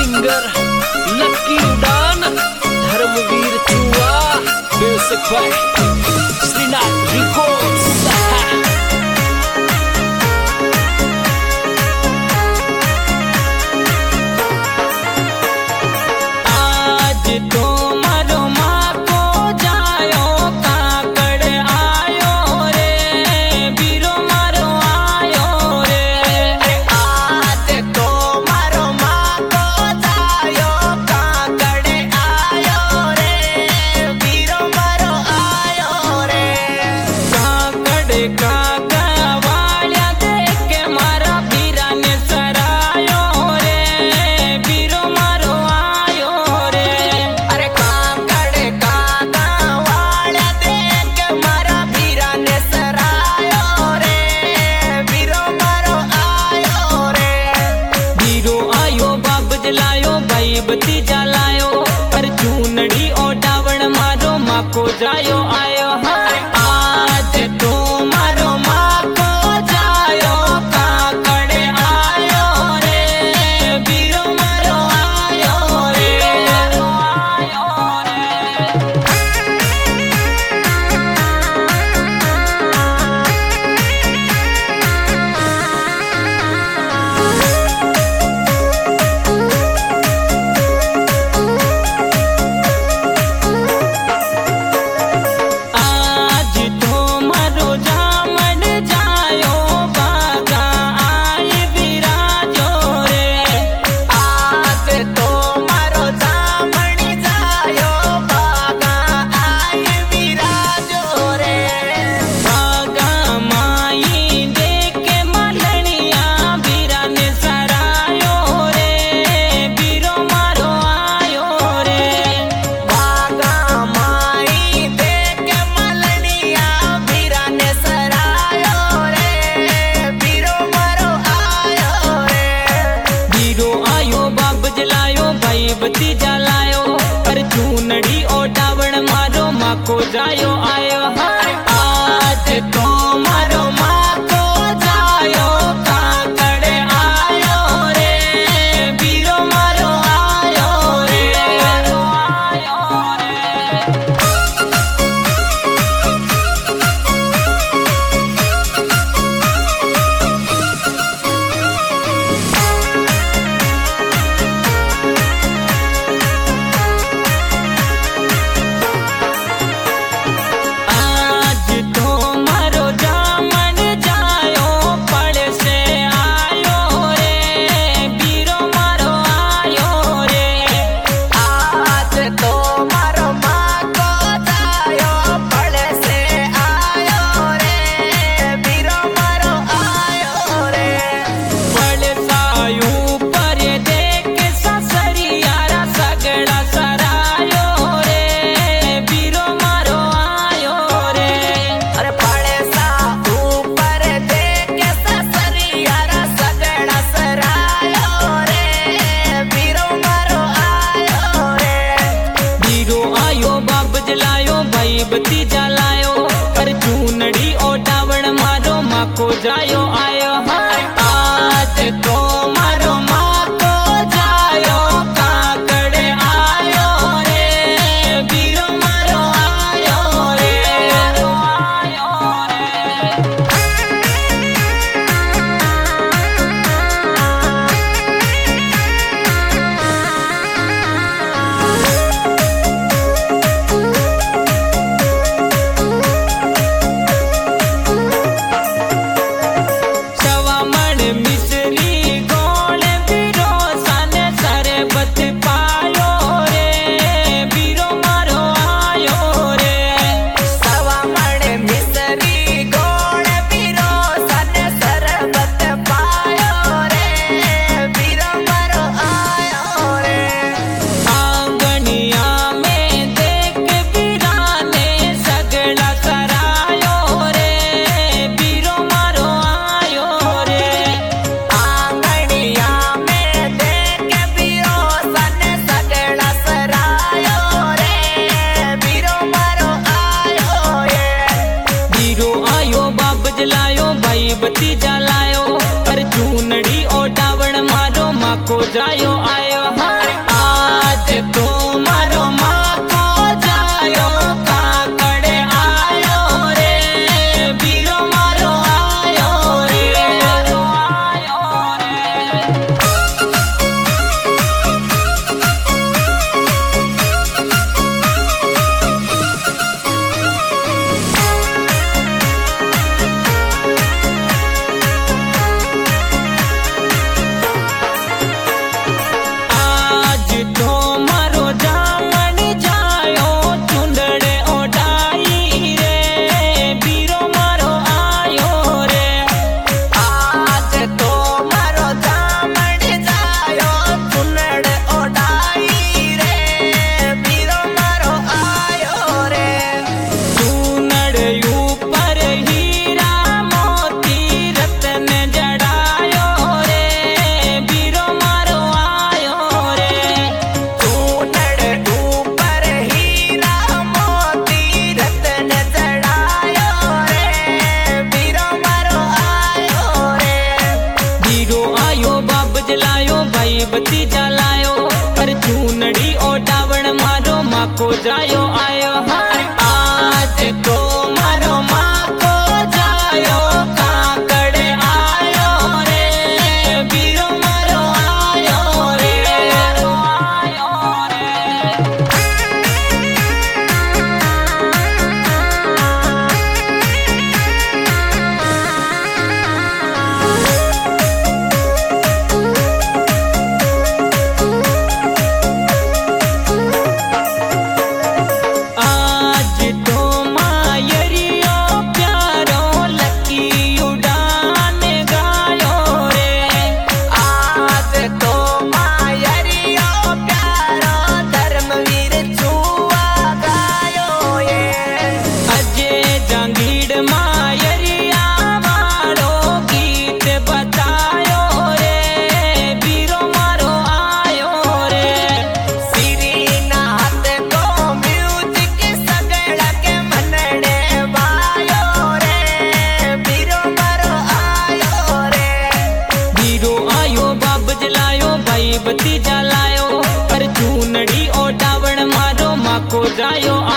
Singer lucky उड़ान धर्मवीर चुआ music by Srinath records. बत्ती जलायो पर चूनड़ी ओडावण मारो माको जायो आयो हाय आज तो मारो माको जायो काकड़े आयो रे बीरो मारो आयो रे बत्ती जलायो पर चूनड़ी ओडावण मारो माको जायो आयो हाय आज तो मारो माको जायो काकड़े आयो रे बीरो मारो आयो रे बत्ती जलायो पर चूनड़ी ओडावण मारो माको जायो आयो हाय आज तो मारो माको जायो काकड़े आयो रे बीरो मारो आयो रे बत्ती जलायो पर चूनड़ी ओडावण मारो माको जायो आयो हाय भाई भतीजा लायो पर चूनड़ी ओडावण मारो माको जायो आयो हाय आज तो मारो माको जायो काकड़े आयो रे बीरो मारो आयो रे आज तो मायरियो प्यारो लकी उड़ान गायो रे आज तो मायरियो प्यारो धर्मवीर छुआ गायो ये अजय जंगीड़ मायरिया वालो गीत बतायो रे बीरो मारो आयो रे श्रीनाथ को म्यूजिक सगड़ा के मनड़े वायो रे बीरो मारो आयो रे बीरो आयो बाब जलायो भाई भतीजा लायो पर चूनड़ी ओडावण मारो माको जायो